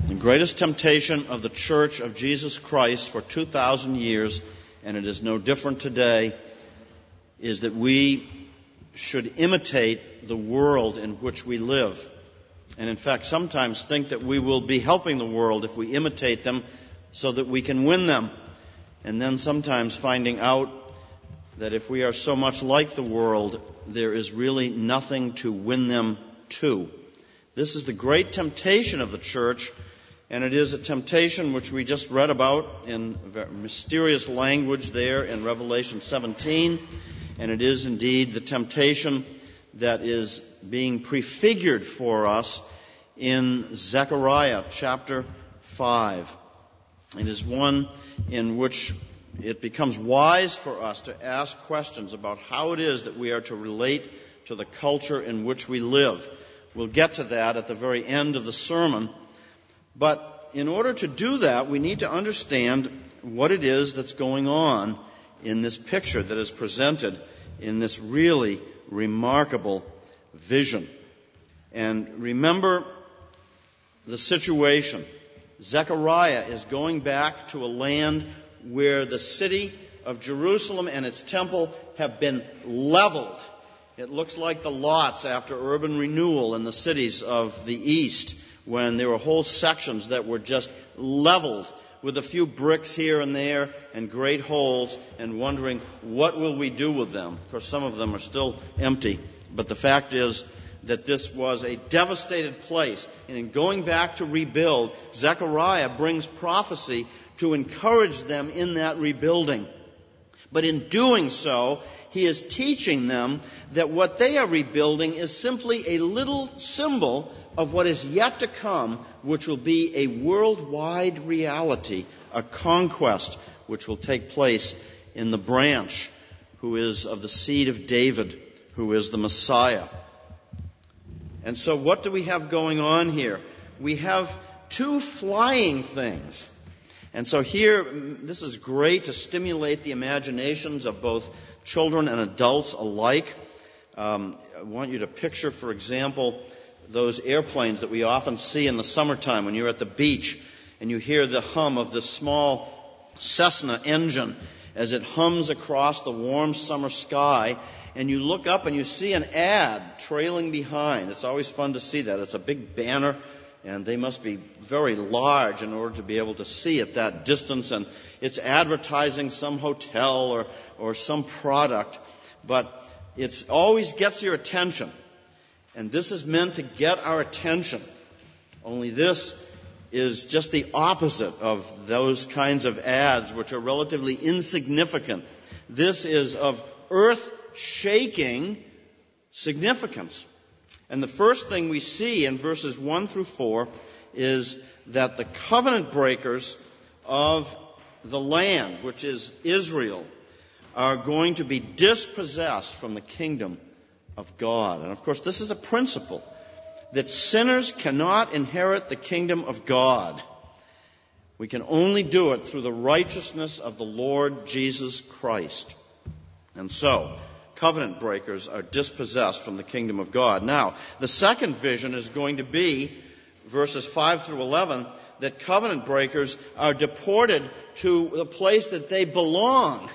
The greatest temptation of the Church of Jesus Christ for 2,000 years, and it is no different today, is that we should imitate the world in which we live. And in fact, sometimes think that we will be helping the world if we imitate them so that we can win them. And then sometimes finding out that if we are so much like the world, there is really nothing to win them to. This is the great temptation of the church, and it is a temptation which we just read about in mysterious language there in Revelation 17, and it is indeed the temptation that is being prefigured for us in Zechariah chapter 5. It is one in which it becomes wise for us to ask questions about how it is that we are to relate to the culture in which we live. We'll get to that at the very end of the sermon. But in order to do that, we need to understand what it is that's going on in this picture that is presented in this really remarkable vision. And remember the situation. Zechariah is going back to a land where the city of Jerusalem and its temple have been leveled. It looks like the lots after urban renewal in the cities of the East, when there were whole sections that were just leveled with a few bricks here and there and great holes, and wondering, what will we do with them? Of course, some of them are still empty, but the fact is that this was a devastated place. And in going back to rebuild, Zechariah brings prophecy to encourage them in that rebuilding. But in doing so, he is teaching them that what they are rebuilding is simply a little symbol of what is yet to come, which will be a worldwide reality, a conquest which will take place in the branch who is of the seed of David, who is the Messiah. And so what do we have going on here? We have two flying things. And so here, this is great to stimulate the imaginations of both children and adults alike. I want you to picture, for example, those airplanes that we often see in the summertime when you're at the beach and you hear the hum of this small Cessna engine as it hums across the warm summer sky, and you look up and you see an ad trailing behind. It's always fun to see that. It's a big banner, and they must be very large in order to be able to see at that distance, and it's advertising some hotel or some product, but it always gets your attention. And this is meant to get our attention. Only this is just the opposite of those kinds of ads, which are relatively insignificant. This is of earth-shaking significance. And the first thing we see in verses 1 through 4 is that the covenant breakers of the land, which is Israel, are going to be dispossessed from the kingdom of God. And of course, this is a principle that sinners cannot inherit the kingdom of God. We can only do it through the righteousness of the Lord Jesus Christ. And so, covenant breakers are dispossessed from the kingdom of God. Now, the second vision is going to be, verses 5 through 11, that covenant breakers are deported to the place that they belong,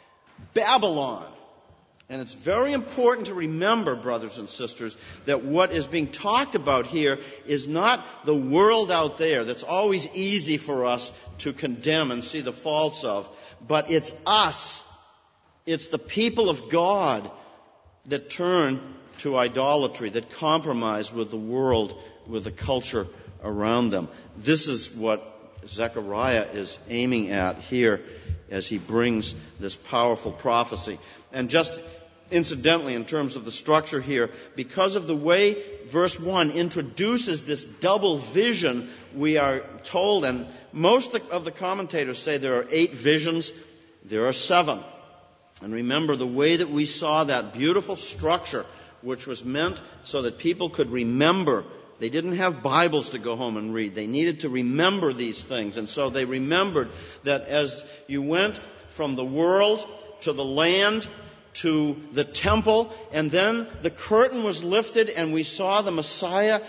Babylon. And it's very important to remember, brothers and sisters, that what is being talked about here is not the world out there that's always easy for us to condemn and see the faults of, but it's us. It's the people of God that turn to idolatry, that compromise with the world, with the culture around them. This is what Zechariah is aiming at here as he brings this powerful prophecy. And just incidentally, in terms of the structure here, because of the way verse 1 introduces this double vision, we are told, and most of the commentators say there are 8 visions, there are 7. And remember, the way that we saw that beautiful structure, which was meant so that people could remember. They didn't have Bibles to go home and read. They needed to remember these things. And so they remembered that as you went from the world to the land to the temple, and then the curtain was lifted and we saw the Messiah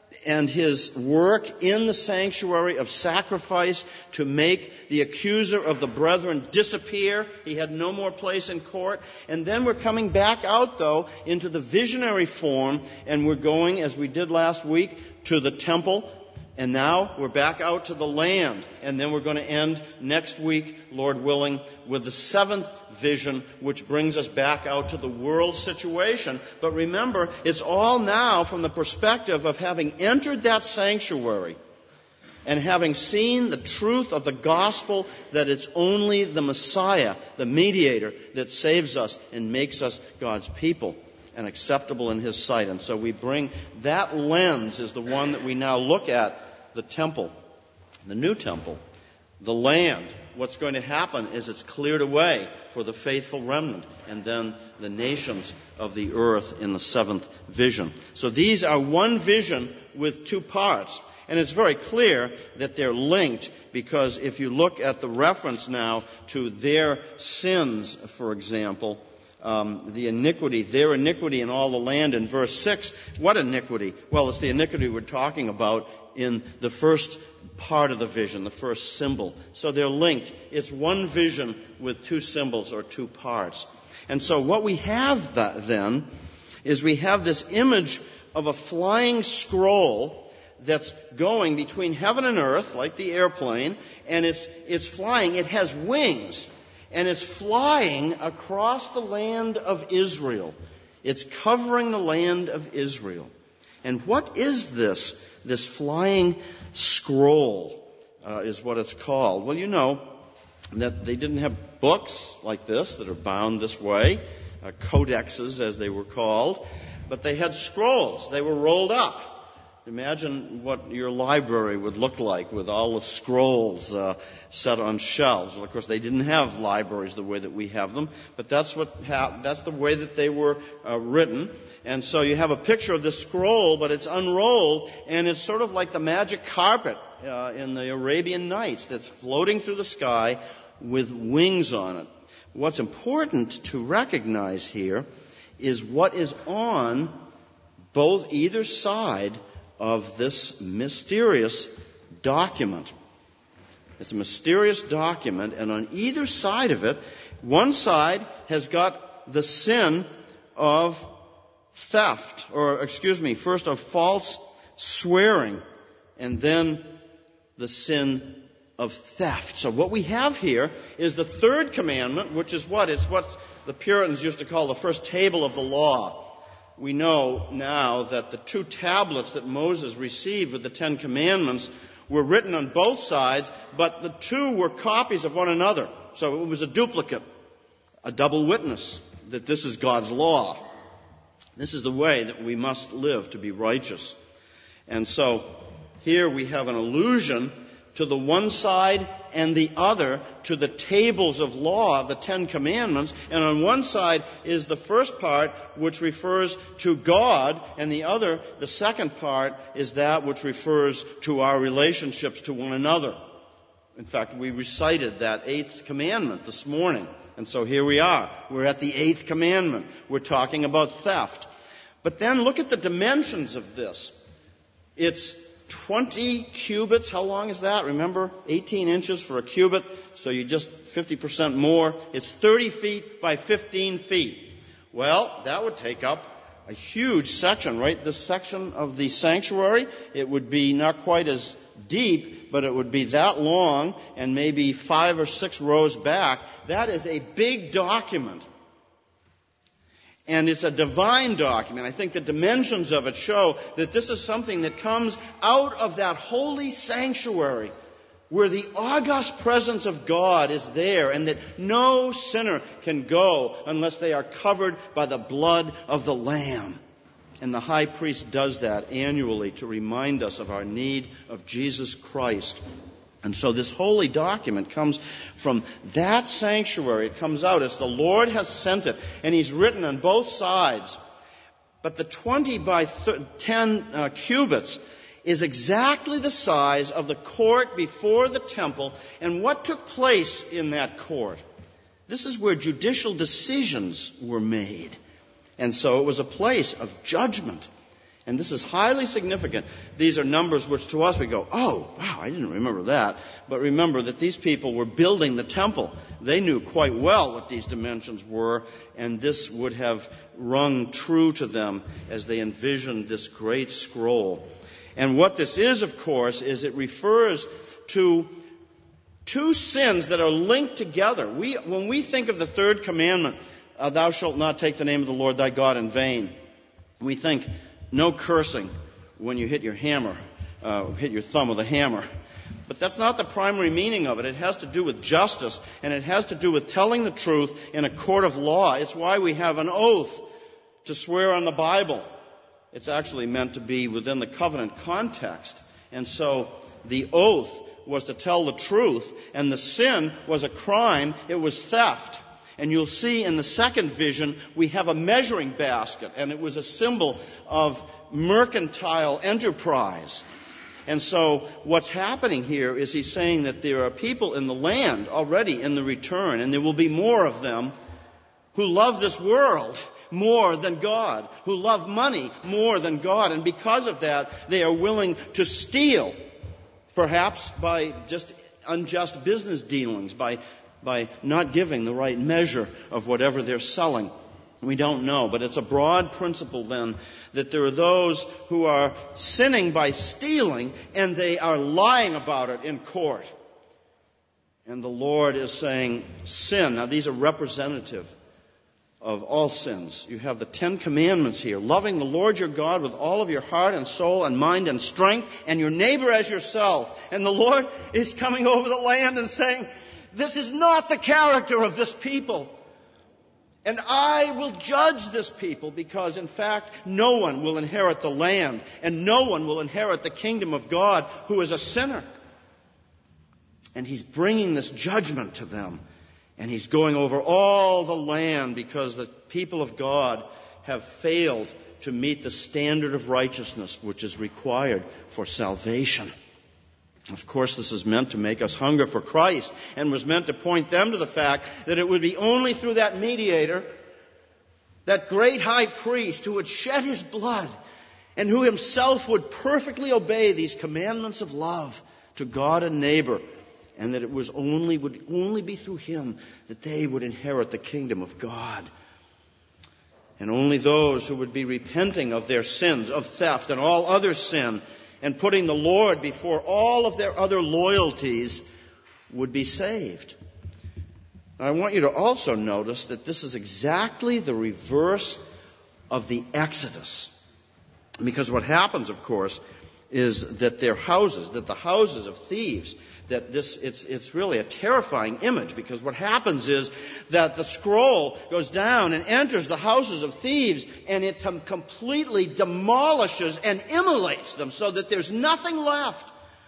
and his work in the sanctuary of sacrifice to make the accuser of the brethren disappear. He had no more place in court. And then we're coming back out, though, into the visionary form, and we're going, as we did last week, to the temple. And now we're back out to the land. And then we're going to end next week, Lord willing, with the seventh vision, which brings us back out to the world situation. But remember, it's all now from the perspective of having entered that sanctuary and having seen the truth of the gospel, that it's only the Messiah, the mediator, that saves us and makes us God's people and acceptable in his sight. And so we bring that lens is the one that we now look at. The temple, the new temple, the land. What's going to happen is it's cleared away for the faithful remnant, and then the nations of the earth in the seventh vision. So these are one vision with two parts. And it's very clear that they're linked, because if you look at the reference now to their sins, for example, their iniquity in all the land in verse 6, what iniquity? Well, it's the iniquity we're talking about in the first part of the vision, the first symbol. So they're linked. It's one vision with two symbols or two parts. And so what we have then is we have this image of a flying scroll that's going between heaven and earth, like the airplane, and it's flying. It has wings, and it's flying across the land of Israel. It's covering the land of Israel. And what is this? This flying scroll is what it's called. Well, you know that they didn't have books like this that are bound this way, codexes as they were called, but they had scrolls. They were rolled up. Imagine what your library would look like with all the scrolls set on shelves. Well, of course, they didn't have libraries the way that we have them, but that's the way that they were written. And so you have a picture of this scroll, but it's unrolled, and it's sort of like the magic carpet in the Arabian Nights that's floating through the sky with wings on it. What's important to recognize here is what is on either side of this mysterious document. It's a mysterious document, and on either side of it, one side has got the sin of theft, first of false swearing, and then the sin of theft. So what we have here is the third commandment, which is what? It's what the Puritans used to call the first table of the law. We know now that the two tablets that Moses received with the Ten Commandments were written on both sides, but the two were copies of one another. So it was a duplicate, a double witness that this is God's law. This is the way that we must live to be righteous. And so here we have an allusion to the one side and the other, to the tables of law, the Ten Commandments. And on one side is the first part, which refers to God, and the second part, is that which refers to our relationships to one another. In fact, we recited that eighth commandment this morning. And so here we are. We're at the eighth commandment. We're talking about theft. But then look at the dimensions of this. It's 20 cubits. How long is that? Remember, 18 inches for a cubit, so you just 50% more. It's 30 feet by 15 feet. Well, that would take up a huge section, right? This section of the sanctuary, it would be not quite as deep, but it would be that long and maybe 5 or 6 rows back. That is a big document. And it's a divine document. I think the dimensions of it show that this is something that comes out of that holy sanctuary where the august presence of God is there, and that no sinner can go unless they are covered by the blood of the Lamb. And the high priest does that annually to remind us of our need of Jesus Christ. And so this holy document comes from that sanctuary. It comes out as the Lord has sent it, and He's written on both sides. But the 20 by 10 cubits is exactly the size of the court before the temple. And what took place in that court? This is where judicial decisions were made. And so it was a place of judgment. And this is highly significant. These are numbers which to us we go, oh, wow, I didn't remember that. But remember that these people were building the temple. They knew quite well what these dimensions were, and this would have rung true to them as they envisioned this great scroll. And what this is, of course, is it refers to two sins that are linked together. When we think of the third commandment, thou shalt not take the name of the Lord thy God in vain, we think no cursing when you hit your hammer, hit your thumb with a hammer. But that's not the primary meaning of it. It has to do with justice, and it has to do with telling the truth in a court of law. It's why we have an oath to swear on the Bible. It's actually meant to be within the covenant context. And so the oath was to tell the truth, and the sin was a crime. It was theft. And you'll see in the second vision, we have a measuring basket, and it was a symbol of mercantile enterprise. And so what's happening here is he's saying that there are people in the land already in the return, and there will be more of them who love this world more than God, who love money more than God. And because of that, they are willing to steal, perhaps by just unjust business dealings, by not giving the right measure of whatever they're selling. We don't know, but it's a broad principle then that there are those who are sinning by stealing and they are lying about it in court. And the Lord is saying sin. Now these are representative of all sins. You have the 10 Commandments here. Loving the Lord your God with all of your heart and soul and mind and strength, and your neighbor as yourself. And the Lord is coming over the land and saying, this is not the character of this people. And I will judge this people because, in fact, no one will inherit the land and no one will inherit the kingdom of God who is a sinner. And he's bringing this judgment to them. And he's going over all the land because the people of God have failed to meet the standard of righteousness which is required for salvation. Of course, this is meant to make us hunger for Christ and was meant to point them to the fact that it would be only through that mediator, that great high priest who would shed his blood and who himself would perfectly obey these commandments of love to God and neighbor, and that it would only be through him that they would inherit the kingdom of God. And only those who would be repenting of their sins, of theft and all other sin, and putting the Lord before all of their other loyalties would be saved. Now, I want you to also notice that this is exactly the reverse of the Exodus. Because what happens, of course, is that the houses of thieves, it's really a terrifying image, because what happens is that the scroll goes down and enters the houses of thieves, and it completely demolishes and immolates them so that there's nothing left.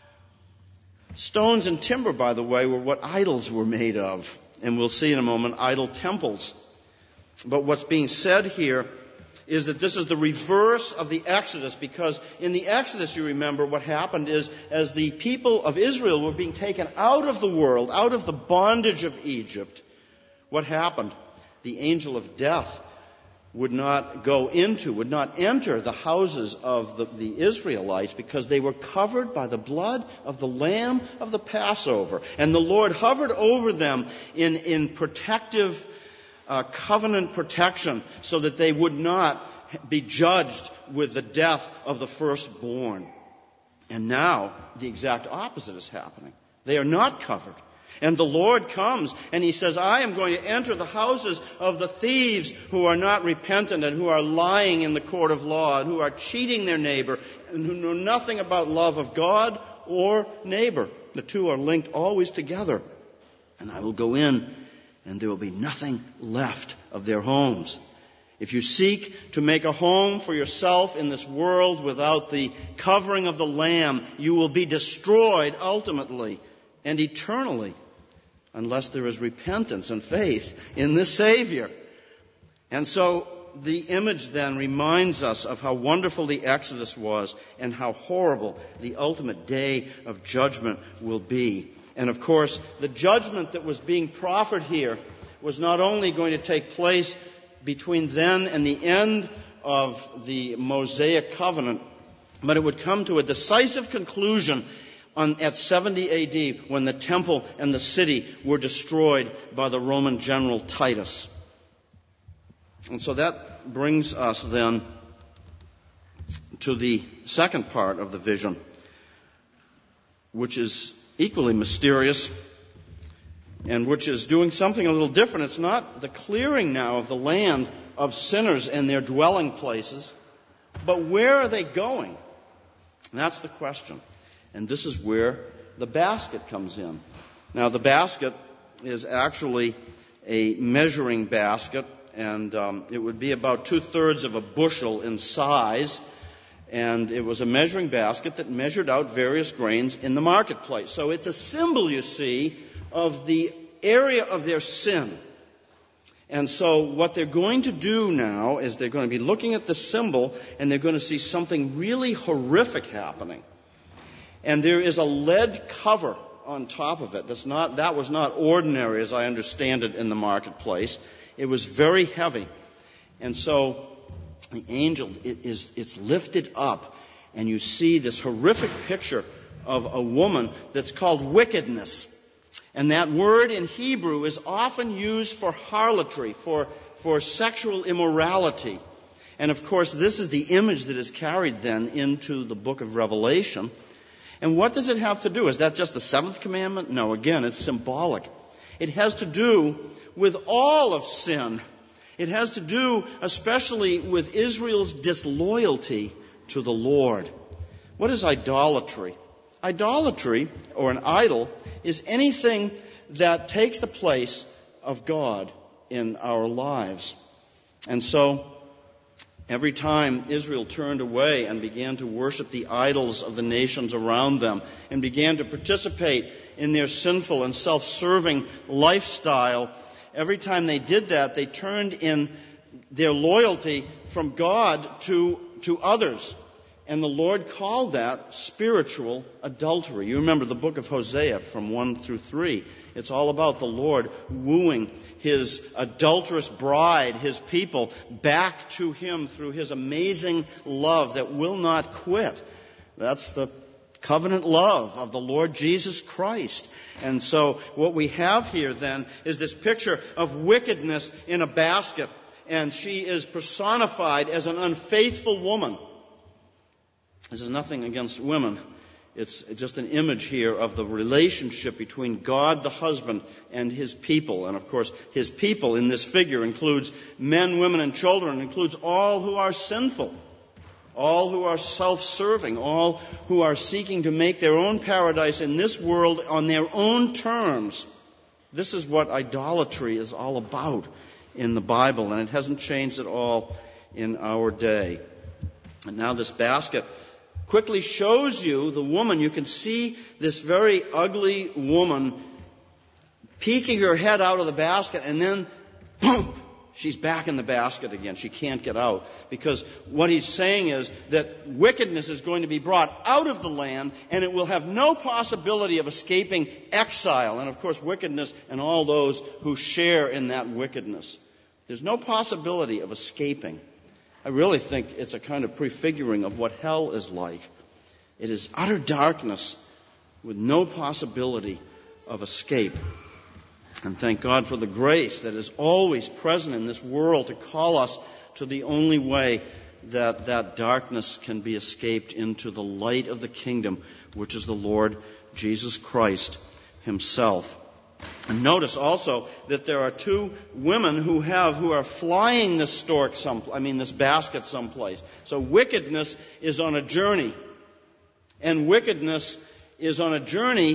Stones and timber, by the way, were what idols were made of. And we'll see in a moment idol temples. But what's being said here is that this is the reverse of the Exodus, because in the Exodus, you remember, what happened is as the people of Israel were being taken out of the world, out of the bondage of Egypt, what happened? The angel of death would not enter the houses of the Israelites because they were covered by the blood of the Lamb of the Passover. And the Lord hovered over them in protective covenant protection so that they would not be judged with the death of the firstborn. And now the exact opposite is happening. They are not covered. And the Lord comes and he says, I am going to enter the houses of the thieves who are not repentant and who are lying in the court of law and who are cheating their neighbor and who know nothing about love of God or neighbor. The two are linked always together. And I will go in and there will be nothing left of their homes. If you seek to make a home for yourself in this world without the covering of the Lamb, you will be destroyed ultimately and eternally, unless there is repentance and faith in this Savior. And so the image then reminds us of how wonderful the Exodus was and how horrible the ultimate day of judgment will be. And of course, the judgment that was being proffered here was not only going to take place between then and the end of the Mosaic covenant, but it would come to a decisive conclusion at 70 A.D. when the temple and the city were destroyed by the Roman general Titus. And so that brings us then to the second part of the vision, which is equally mysterious and which is doing something a little different. It's not the clearing now of the land of sinners and their dwelling places, but where are they going? And that's the question. And this is where the basket comes in. Now, the basket is actually a measuring basket, and it would be about 2/3 of a bushel in size. And it was a measuring basket that measured out various grains in the marketplace. So it's a symbol, you see, of the area of their sin. And so what they're going to do now is they're going to be looking at the symbol, and they're going to see something really horrific happening. And there is a lead cover on top of it. That was not ordinary, as I understand it, in the marketplace. It was very heavy. And so the angel, it's lifted up, and you see this horrific picture of a woman that's called wickedness. And that word in Hebrew is often used for harlotry, for sexual immorality. And of course, this is the image that is carried then into the book of Revelation. And what does it have to do? Is that just the seventh commandment? No, again, it's symbolic. It has to do with all of sin. It has to do especially with Israel's disloyalty to the Lord. What is idolatry? Idolatry, or an idol, is anything that takes the place of God in our lives. And so, every time Israel turned away and began to worship the idols of the nations around them and began to participate in their sinful and self-serving lifestyle, every time they did that, they turned in their loyalty from God to others. And the Lord called that spiritual adultery. You remember the book of Hosea from 1 through 3. It's all about the Lord wooing His adulterous bride, His people, back to Him through His amazing love that will not quit. That's the covenant love of the Lord Jesus Christ. And so what we have here then is this picture of wickedness in a basket. And she is personified as an unfaithful woman. This is nothing against women. It's just an image here of the relationship between God the husband and His people. And of course, His people in this figure includes men, women, and children. It includes all who are sinful, all who are self-serving, all who are seeking to make their own paradise in this world on their own terms. This is what idolatry is all about in the Bible, and it hasn't changed at all in our day. And now this basket quickly shows you the woman. You can see this very ugly woman peeking her head out of the basket, and then, boom, she's back in the basket again. She can't get out. Because what he's saying is that wickedness is going to be brought out of the land, and it will have no possibility of escaping exile. And of course, wickedness and all those who share in that wickedness. There's no possibility of escaping. I really think it's a kind of prefiguring of what hell is like. It is utter darkness with no possibility of escape. And thank God for the grace that is always present in this world to call us to the only way that that darkness can be escaped into the light of the kingdom, which is the Lord Jesus Christ Himself. And notice also that there are two women who are flying this this basket someplace. So wickedness is on a journey. And wickedness is on a journey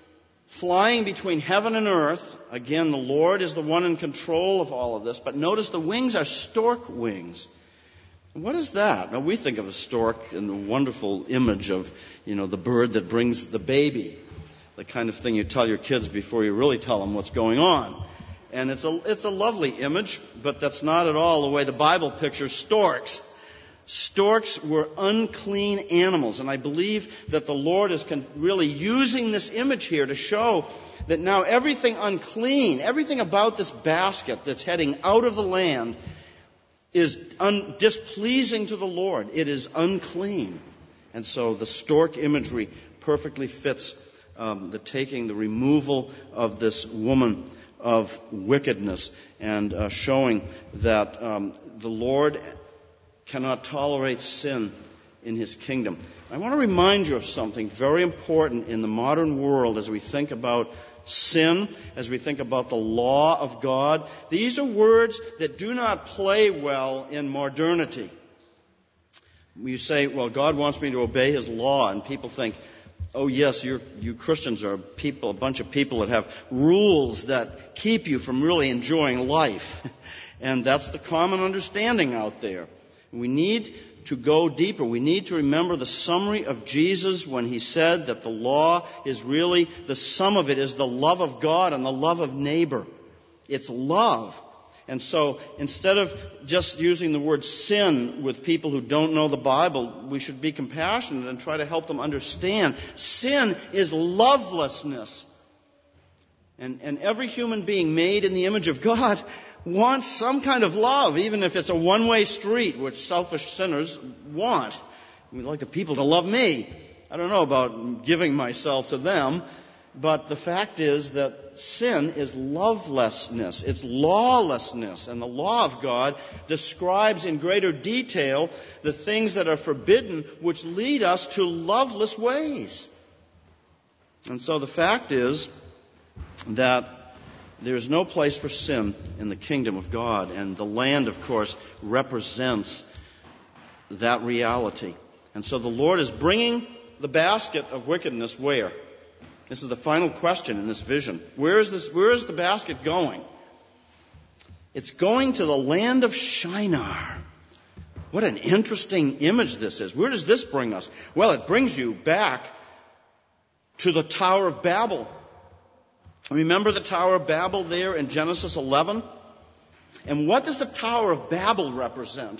flying between heaven and earth. Again, the Lord is the one in control of all of this. But notice the wings are stork wings. What is that? Now, we think of a stork in the wonderful image of, the bird that brings the baby. The kind of thing you tell your kids before you really tell them what's going on. And it's a lovely image, but that's not at all the way the Bible pictures storks. Storks were unclean animals, and I believe that the Lord is really using this image here to show that now everything unclean, everything about this basket that's heading out of the land is displeasing to the Lord. It is unclean. And so the stork imagery perfectly fits the removal of this woman of wickedness, and showing that the Lord cannot tolerate sin in His kingdom. I want to remind you of something very important in the modern world as we think about sin, as we think about the law of God. These are words that do not play well in modernity. You say, well, God wants me to obey His law, and people think, oh yes, you Christians are a bunch of people that have rules that keep you from really enjoying life. And that's the common understanding out there. We need to go deeper. We need to remember the summary of Jesus when He said that the law is really, the sum of it is the love of God and the love of neighbor. It's love. And so instead of just using the word sin with people who don't know the Bible, we should be compassionate and try to help them understand. Sin is lovelessness. And every human being made in the image of God wants some kind of love, even if it's a one-way street, which selfish sinners want. We'd like the people to love me. I don't know about giving myself to them, but the fact is that sin is lovelessness. It's lawlessness. And the law of God describes in greater detail the things that are forbidden, which lead us to loveless ways. And so the fact is that there is no place for sin in the kingdom of God. And the land, of course, represents that reality. And so the Lord is bringing the basket of wickedness where? This is the final question in this vision. Where is the basket going? It's going to the land of Shinar. What an interesting image this is. Where does this bring us? Well, it brings you back to the Tower of Babel. Remember the Tower of Babel there in Genesis 11? And what does the Tower of Babel represent?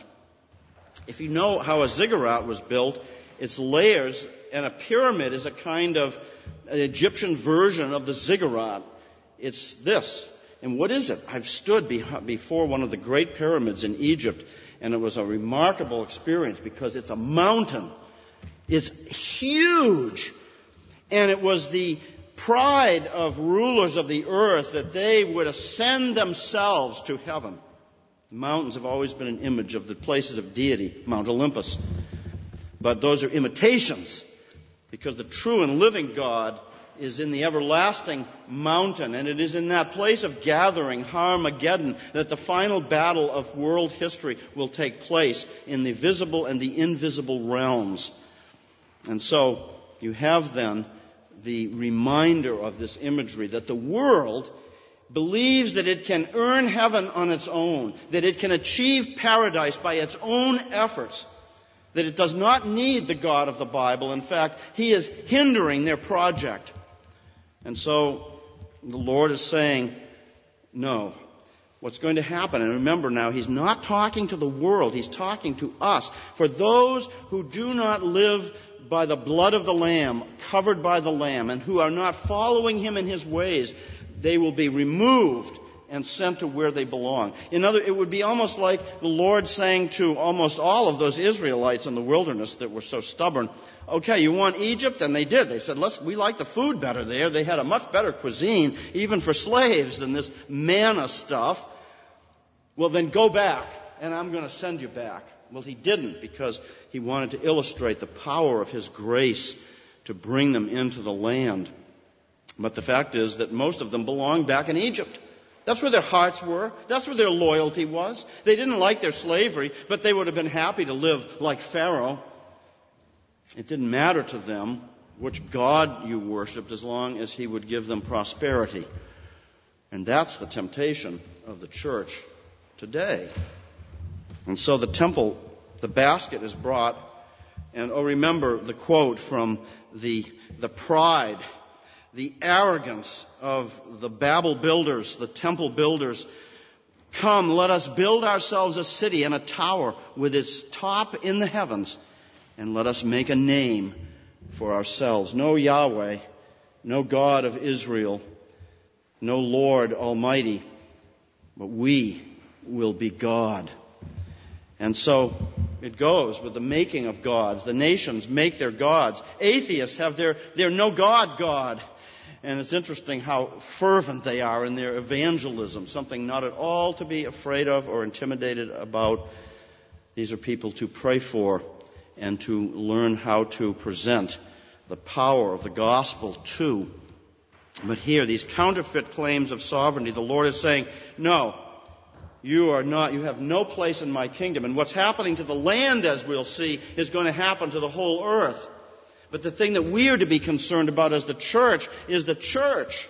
If you know how a ziggurat was built, its layers, and a pyramid is a kind of an Egyptian version of the ziggurat. It's this. And what is it? I've stood before one of the great pyramids in Egypt, and it was a remarkable experience because it's a mountain. It's huge. And it was the pride of rulers of the earth that they would ascend themselves to heaven. Mountains have always been an image of the places of deity, Mount Olympus. But those are imitations, because the true and living God is in the everlasting mountain, and it is in that place of gathering, Armageddon, that the final battle of world history will take place in the visible and the invisible realms. And so you have then the reminder of this imagery that the world believes that it can earn heaven on its own, that it can achieve paradise by its own efforts, that it does not need the God of the Bible. In fact, He is hindering their project. And so the Lord is saying, no. What's going to happen? And remember now, He's not talking to the world. He's talking to us. For those who do not live by the blood of the Lamb, covered by the Lamb, and who are not following Him in His ways, they will be removed and sent to where they belong. It would be almost like the Lord saying to almost all of those Israelites in the wilderness that were so stubborn, okay, you want Egypt? And they did. They said, we like the food better there. They had a much better cuisine, even for slaves, than this manna stuff. Well, then go back, and I'm going to send you back. Well, He didn't, because He wanted to illustrate the power of His grace to bring them into the land. But the fact is that most of them belonged back in Egypt. That's where their hearts were. That's where their loyalty was. They didn't like their slavery, but they would have been happy to live like Pharaoh. It didn't matter to them which God you worshipped as long as He would give them prosperity. And that's the temptation of the church today. And so the basket is brought, and remember the quote from the pride, the arrogance of the Babel builders, the temple builders. Come, let us build ourselves a city and a tower with its top in the heavens, and let us make a name for ourselves. No Yahweh, no God of Israel, no Lord Almighty, but we will be God. And so it goes with the making of gods. The nations make their gods. Atheists have their no God. And it's interesting how fervent they are in their evangelism, something not at all to be afraid of or intimidated about. These are people to pray for and to learn how to present the power of the gospel to. But here, these counterfeit claims of sovereignty, the Lord is saying, no, you have no place in my kingdom. And what's happening to the land, as we'll see, is going to happen to the whole earth. But the thing that we are to be concerned about as the church is the church.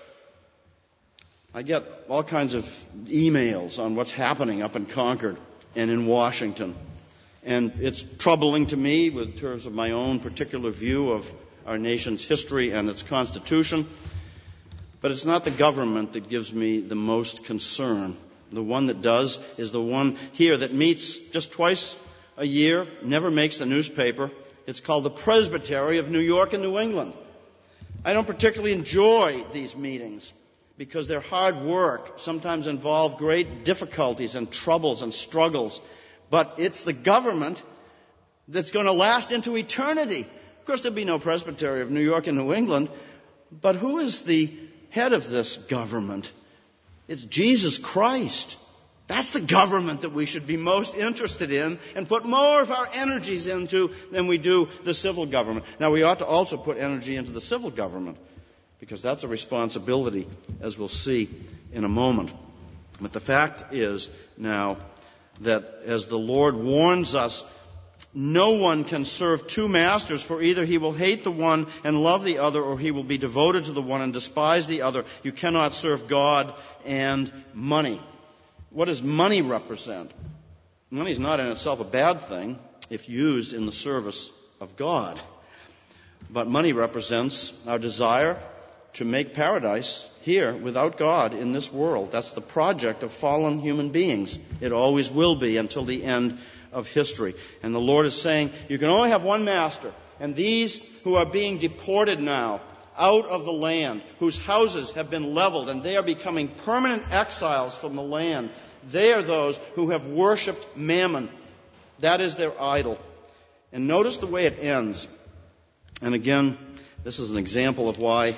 I get all kinds of emails on what's happening up in Concord and in Washington. And it's troubling to me in terms of my own particular view of our nation's history and its constitution. But it's not the government that gives me the most concern. The one that does is the one here that meets just twice a year, never makes the newspaper. It's called the Presbytery of New York and New England. I don't particularly enjoy these meetings because they're hard work, sometimes involve great difficulties and troubles and struggles. But it's the government that's going to last into eternity. Of course, there'll be no Presbytery of New York and New England, but who is the head of this government? It's Jesus Christ. That's the government that we should be most interested in and put more of our energies into than we do the civil government. Now, we ought to also put energy into the civil government because that's a responsibility, as we'll see in a moment. But the fact is now that as the Lord warns us, no one can serve two masters, for either he will hate the one and love the other, or he will be devoted to the one and despise the other. You cannot serve God and money. What does money represent? Money is not in itself a bad thing if used in the service of God. But money represents our desire to make paradise here without God in this world. That's the project of fallen human beings. It always will be until the end of history. And the Lord is saying, you can only have one master. And these who are being deported now out of the land, whose houses have been leveled and they are becoming permanent exiles from the land, they are those who have worshipped Mammon. That is their idol. And notice the way it ends. And again, this is an example of why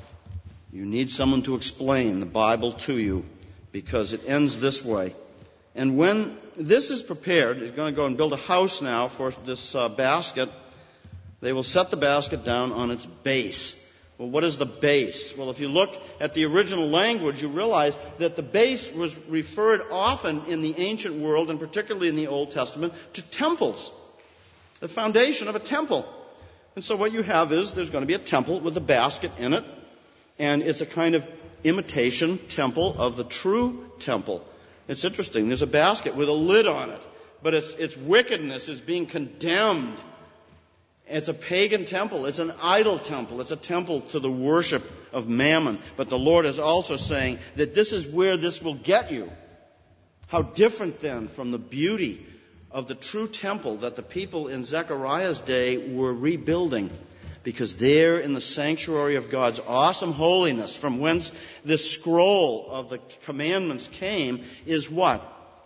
you need someone to explain the Bible to you, because it ends this way. And when this is prepared, he's going to go and build a house now for this basket. They will set the basket down on its base. Well, what is the base? Well, if you look at the original language, you realize that the base was referred often in the ancient world, and particularly in the Old Testament, to temples. The foundation of a temple. And so what you have is there's going to be a temple with a basket in it, and it's a kind of imitation temple of the true temple. It's interesting. There's a basket with a lid on it, but its wickedness is being condemned. It's a pagan temple. It's an idol temple. It's a temple to the worship of Mammon. But the Lord is also saying that this is where this will get you. How different then from the beauty of the true temple that the people in Zechariah's day were rebuilding. Because there in the sanctuary of God's awesome holiness, from whence this scroll of the commandments came, is what?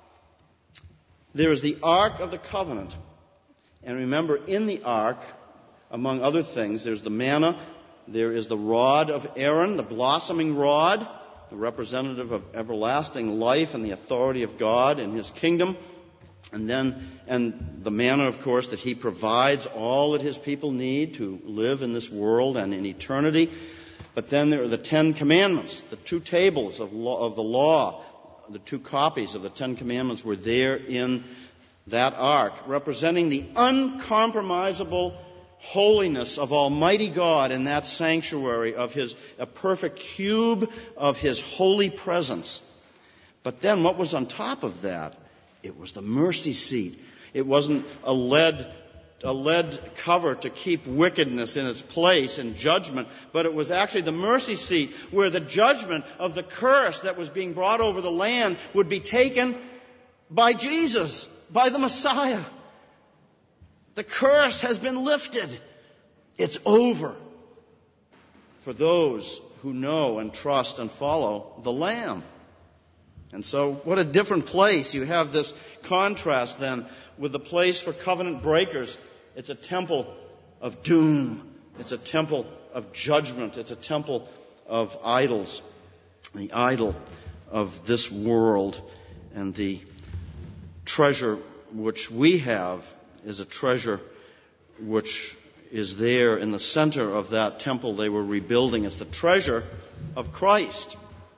There is the Ark of the Covenant. And remember, in the ark, among other things, there's the manna, there is the rod of Aaron, the blossoming rod, the representative of everlasting life and the authority of God in His kingdom. And the manna, of course, that He provides all that His people need to live in this world and in eternity. But then there are the 10 Commandments, the 2 tables of the law, the 2 copies of the 10 Commandments were there in that ark, representing the uncompromisable holiness of Almighty God in that sanctuary of a perfect cube of His holy presence. But then what was on top of that? It was the mercy seat. It wasn't a lead cover to keep wickedness in its place in judgment, but it was actually the mercy seat where the judgment of the curse that was being brought over the land would be taken by Jesus, by the Messiah. The curse has been lifted. It's over for those who know and trust and follow the Lamb. And so what a different place. You have this contrast then with the place for covenant breakers. It's a temple of doom. It's a temple of judgment. It's a temple of idols. The idol of this world. And the treasure which we have is a treasure which is there in the center of that temple they were rebuilding. It's the treasure of Christ.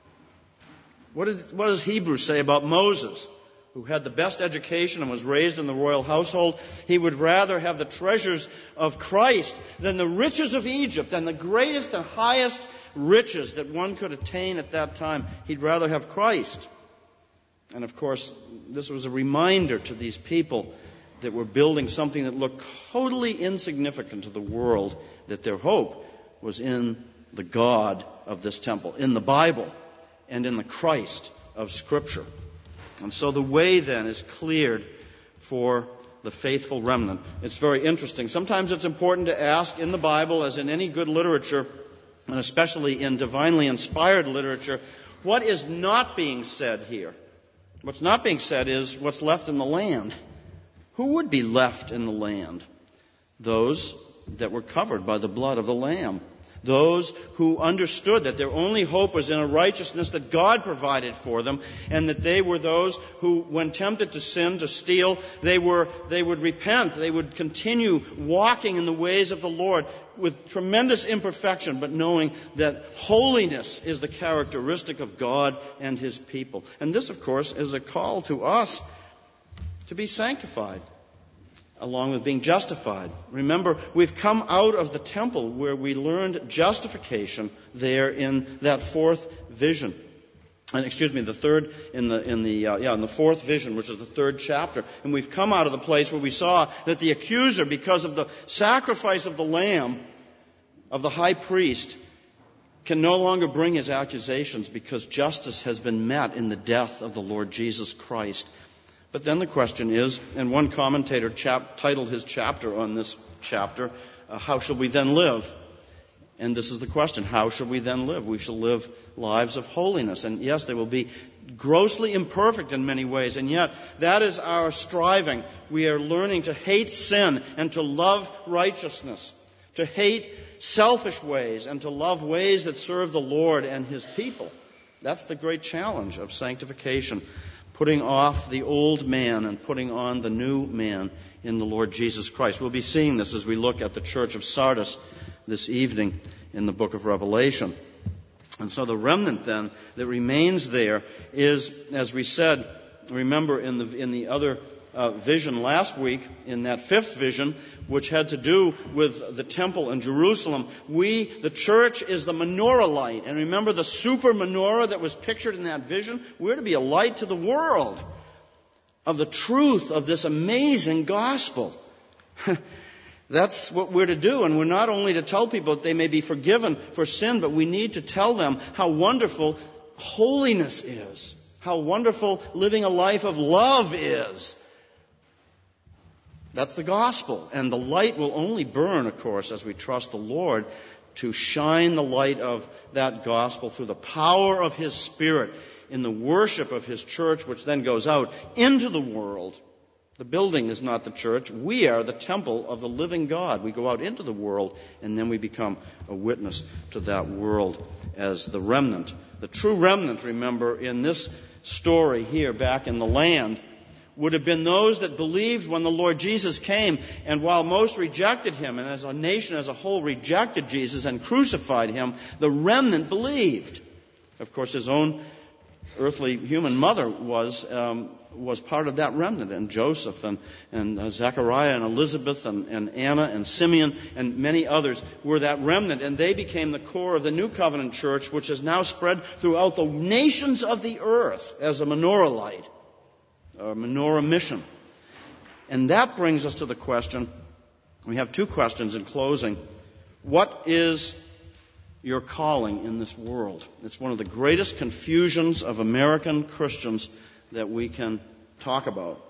What does Hebrews say about Moses, who had the best education and was raised in the royal household? He would rather have the treasures of Christ than the riches of Egypt, than the greatest and highest riches that one could attain at that time. He'd rather have Christ. And of course, this was a reminder to these people that were building something that looked totally insignificant to the world, that their hope was in the God of this temple, in the Bible, and in the Christ of Scripture. And so the way then is cleared for the faithful remnant. It's very interesting. Sometimes it's important to ask in the Bible, as in any good literature, and especially in divinely inspired literature, what is not being said here? What's not being said is what's left in the land. Who would be left in the land? Those that were covered by the blood of the Lamb. Those who understood that their only hope was in a righteousness that God provided for them, and that they were those who, when tempted to sin, to steal, they would repent. They would continue walking in the ways of the Lord with tremendous imperfection, but knowing that holiness is the characteristic of God and His people. And this, of course, is a call to us to be sanctified, along with being justified. Remember, we've come out of the temple where we learned justification there in that fourth vision. The third in the fourth vision, which is the third chapter. And we've come out of the place where we saw that the accuser, because of the sacrifice of the Lamb, of the high priest, can no longer bring his accusations because justice has been met in the death of the Lord Jesus Christ. But then the question is, and one commentator titled his chapter on this chapter, how shall we then live? And this is the question, how shall we then live? We shall live lives of holiness. And yes, they will be grossly imperfect in many ways, and yet that is our striving. We are learning to hate sin and to love righteousness, to hate selfish ways and to love ways that serve the Lord and His people. That's the great challenge of sanctification. Putting off the old man and putting on the new man in the Lord Jesus Christ. We'll be seeing this as we look at the church of Sardis this evening in the book of Revelation. And so the remnant then that remains there is, as we said, remember in the other vision last week, in that fifth vision, which had to do with the temple in Jerusalem, the church is the menorah light. And remember the super menorah that was pictured in that vision? We're to be a light to the world of the truth of this amazing gospel. That's what we're to do. And we're not only to tell people that they may be forgiven for sin, but we need to tell them how wonderful holiness is, how wonderful living a life of love is. That's the gospel. And the light will only burn, of course, as we trust the Lord to shine the light of that gospel through the power of His Spirit in the worship of His church, which then goes out into the world. The building is not the church. We are the temple of the living God. We go out into the world, and then we become a witness to that world as the remnant. The true remnant, remember, in this story here back in the land, would have been those that believed when the Lord Jesus came, and while most rejected Him, and as a nation as a whole rejected Jesus and crucified Him, the remnant believed. Of course, His own earthly human mother was part of that remnant, and Joseph and Zechariah and Elizabeth and Anna and Simeon and many others were that remnant, and they became the core of the New Covenant Church, which has now spread throughout the nations of the earth as a menorah light. A menorah mission. And that brings us to the question, we have two questions in closing. What is your calling in this world? It's one of the greatest confusions of American Christians that we can talk about.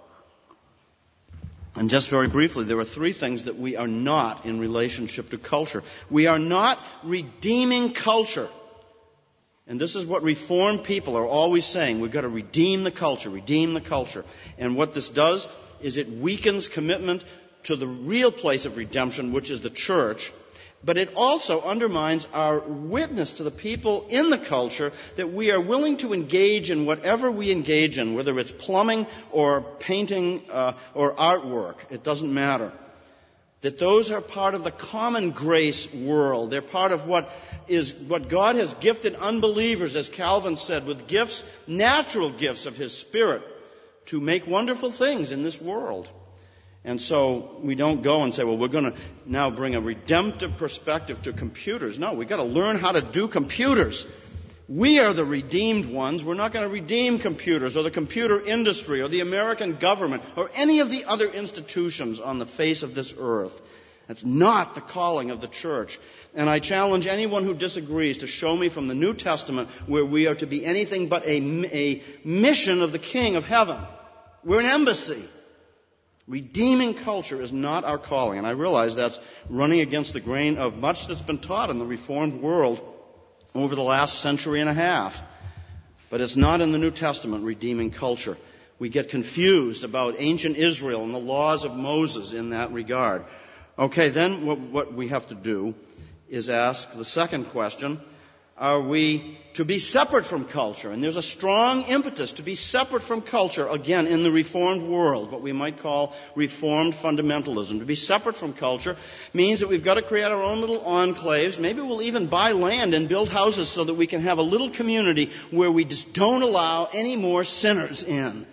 And just very briefly, there are three things that we are not in relationship to culture. We are not redeeming culture. And this is what Reformed people are always saying. We've got to redeem the culture, redeem the culture. And what this does is it weakens commitment to the real place of redemption, which is the church. But it also undermines our witness to the people in the culture that we are willing to engage in whatever we engage in, whether it's plumbing or painting or artwork. It doesn't matter. That those are part of the common grace world. They're part of what God has gifted unbelievers, as Calvin said, with gifts, natural gifts of His Spirit, to make wonderful things in this world. And so we don't go and say, well, we're going to now bring a redemptive perspective to computers. No, we've got to learn how to do computers. We are the redeemed ones. We're not going to redeem computers or the computer industry or the American government or any of the other institutions on the face of this earth. That's not the calling of the church. And I challenge anyone who disagrees to show me from the New Testament where we are to be anything but a mission of the King of Heaven. We're an embassy. Redeeming culture is not our calling. And I realize that's running against the grain of much that's been taught in the Reformed world over the last century and a half. But it's not in the New Testament, redeeming culture. We get confused about ancient Israel and the laws of Moses in that regard. Okay, then what we have to do is ask the second question. Are we to be separate from culture? And there's a strong impetus to be separate from culture, again, in the Reformed world, what we might call Reformed fundamentalism. To be separate from culture means that we've got to create our own little enclaves. Maybe we'll even buy land and build houses so that we can have a little community where we just don't allow any more sinners in.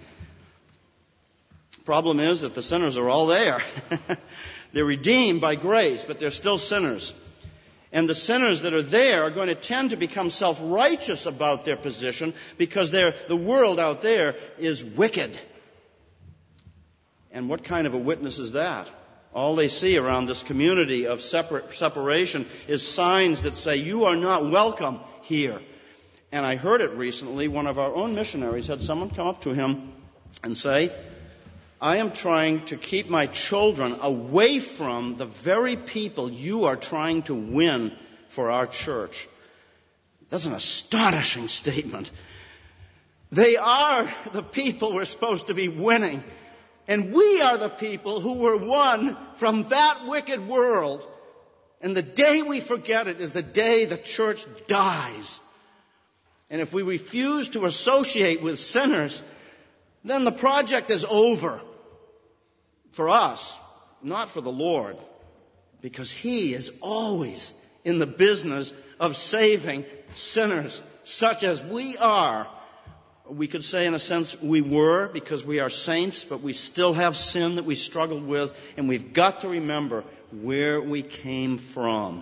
The problem is that the sinners are all there. They're redeemed by grace, but they're still sinners. And the sinners that are there are going to tend to become self-righteous about their position because the world out there is wicked. And what kind of a witness is that? All they see around this community of separation is signs that say, you are not welcome here. And I heard it recently. One of our own missionaries had someone come up to him and say, I am trying to keep my children away from the very people you are trying to win for our church. That's an astonishing statement. They are the people we're supposed to be winning. And we are the people who were won from that wicked world. And the day we forget it is the day the church dies. And if we refuse to associate with sinners, then the project is over. For us, not for the Lord, because He is always in the business of saving sinners such as we are. We could say in a sense we were, because we are saints, but we still have sin that we struggled with, and we've got to remember where we came from.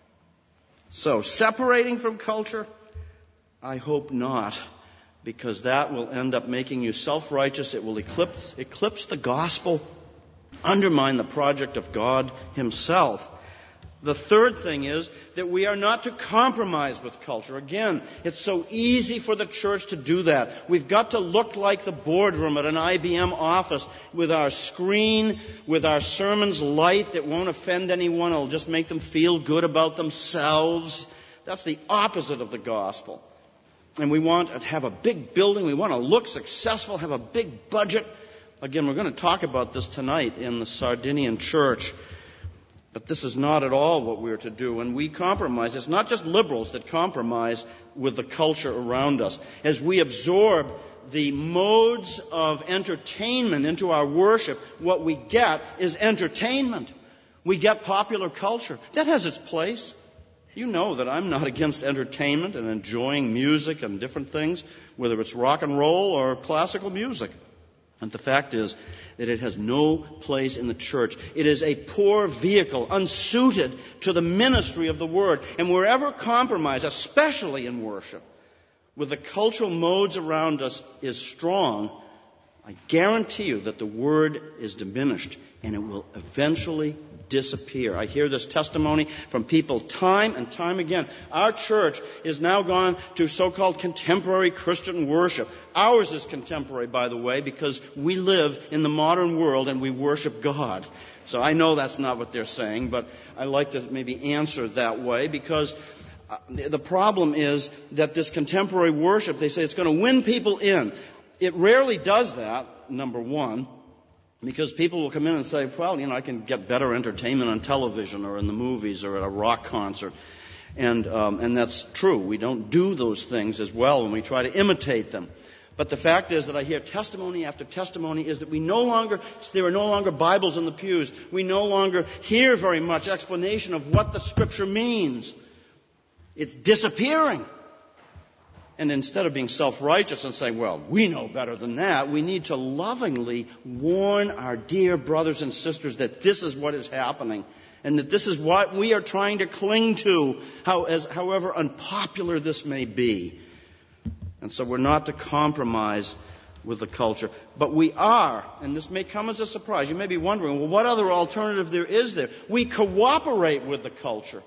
So, separating from culture? I hope not, because that will end up making you self-righteous. It will eclipse the gospel, undermine the project of God Himself. The third thing is that we are not to compromise with culture. Again, it's so easy for the church to do that. We've got to look like the boardroom at an IBM office with our screen, with our sermons light that won't offend anyone. It'll just make them feel good about themselves. That's the opposite of the gospel. And we want to have a big building. We want to look successful, have a big budget. Again, we're going to talk about this tonight in the Sardinian church. But this is not at all what we're to do. When we compromise, it's not just liberals that compromise with the culture around us. As we absorb the modes of entertainment into our worship, what we get is entertainment. We get popular culture. That has its place. You know that I'm not against entertainment and enjoying music and different things, whether it's rock and roll or classical music. And the fact is that it has no place in the church. It is a poor vehicle, unsuited to the ministry of the Word. And wherever compromise, especially in worship, with the cultural modes around us is strong, I guarantee you that the Word is diminished and it will eventually disappear. I hear this testimony from people time and time again. Our church is now gone to so-called contemporary Christian worship. Ours is contemporary, by the way, because we live in the modern world and we worship God. So I know that's not what they're saying, but I like to maybe answer that way because The problem is that this contemporary worship, they say it's going to win people in. It rarely does that, number one, because people will come in and say, well, I can get better entertainment on television or in the movies or at a rock concert. And that's true. We don't do those things as well when we try to imitate them. But the fact is that I hear testimony after testimony is that there are no longer Bibles in the pews. We no longer hear very much explanation of what the Scripture means. It's disappearing. And instead of being self-righteous and saying, well, we know better than that, we need to lovingly warn our dear brothers and sisters that this is what is happening and that this is what we are trying to cling to, however unpopular this may be. And so we're not to compromise with the culture. But we are, and this may come as a surprise. You may be wondering, well, what other alternative there is there? We cooperate with the culture.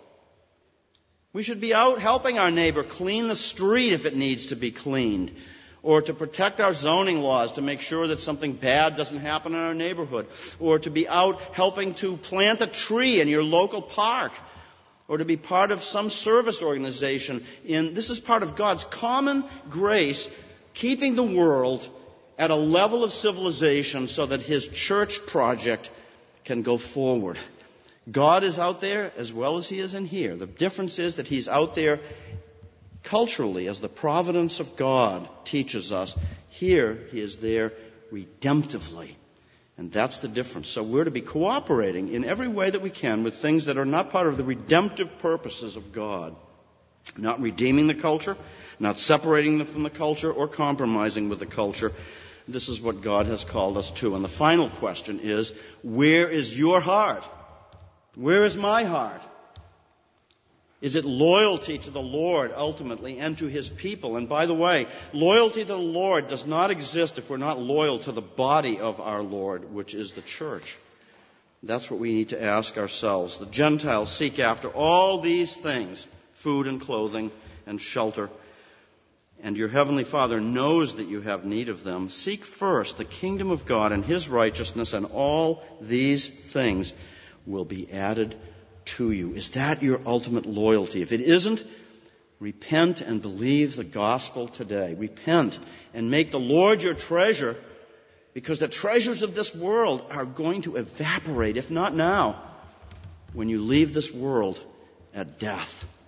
We should be out helping our neighbor clean the street if it needs to be cleaned, or to protect our zoning laws to make sure that something bad doesn't happen in our neighborhood, or to be out helping to plant a tree in your local park, or to be part of some service organization. This is part of God's common grace, keeping the world at a level of civilization so that His church project can go forward. God is out there as well as He is in here. The difference is that He's out there culturally, as the providence of God teaches us. Here, He is there redemptively. And that's the difference. So we're to be cooperating in every way that we can with things that are not part of the redemptive purposes of God. Not redeeming the culture, not separating them from the culture, or compromising with the culture. This is what God has called us to. And the final question is, where is your heart? Where is my heart? Is it loyalty to the Lord ultimately and to His people? And by the way, loyalty to the Lord does not exist if we're not loyal to the body of our Lord, which is the church. That's what we need to ask ourselves. The Gentiles seek after all these things, food and clothing and shelter. And your Heavenly Father knows that you have need of them. Seek first the kingdom of God and His righteousness, and all these things will be added to you. Is that your ultimate loyalty? If it isn't, repent and believe the gospel today. Repent and make the Lord your treasure, because the treasures of this world are going to evaporate, if not now, when you leave this world at death.